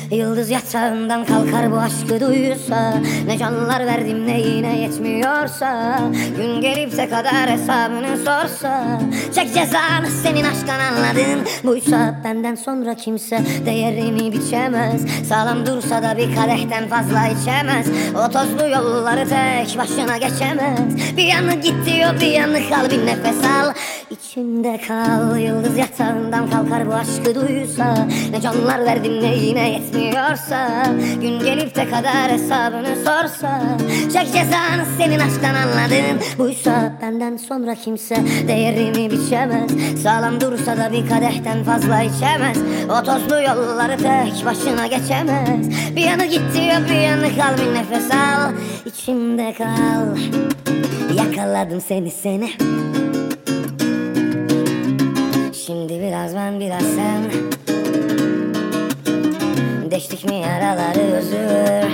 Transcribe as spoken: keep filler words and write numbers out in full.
Yıldız yatağından kalkar bu aşkı duysa, ne canlar verdim ne yine yetmiyorsa, gün gelip de kadar hesabını sorsa, çek cezanı senin aşktan anladın. Buysa benden sonra kimse değerini biçemez. Sağlam dursa da bir kadehten fazla içemez. O tozlu yolları tek başına geçemez. Bir yanı git diyor, bir yanı kal, bir nefes al, İçimde kal. Yıldız yatağından kalkar bu aşkı duysa, ne canlar verdim ne yine yetmiyorsa, gün gelip de kadar hesabını sorsa, çek cezanı senin aşktan anladın. Buysa benden sonra kimse değerini biçemez. Sağlam dursa da bir kadehten fazla içemez. O tozlu yolları tek başına geçemez. Bir yanı git diyor, bir yanı kal, bir nefes al, İçimde kal. Yakaladım seni seni, şimdi biraz ben biraz sen. Deştik mi yaraları özür